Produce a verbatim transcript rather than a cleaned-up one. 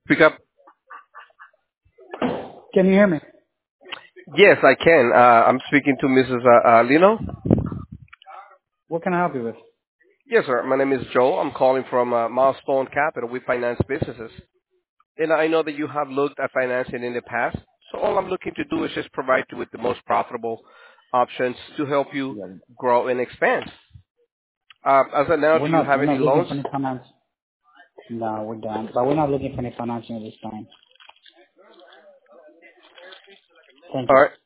Pick up. Can you hear me? Yes, I can. Uh, I'm speaking to Missus Uh, uh, Lino. What can I help you with? Yes, sir. My name is Joe. I'm calling from uh, Milestone Capital. We finance businesses. And I know that you have looked at financing in the past. So all I'm looking to do is just provide you with the most profitable options to help you Yeah. grow and expand. Uh, as of now, We're do you not have we're any not looking loans? for any finance. No, we're done. But we're not looking for any financing at this time. Thank All you. right.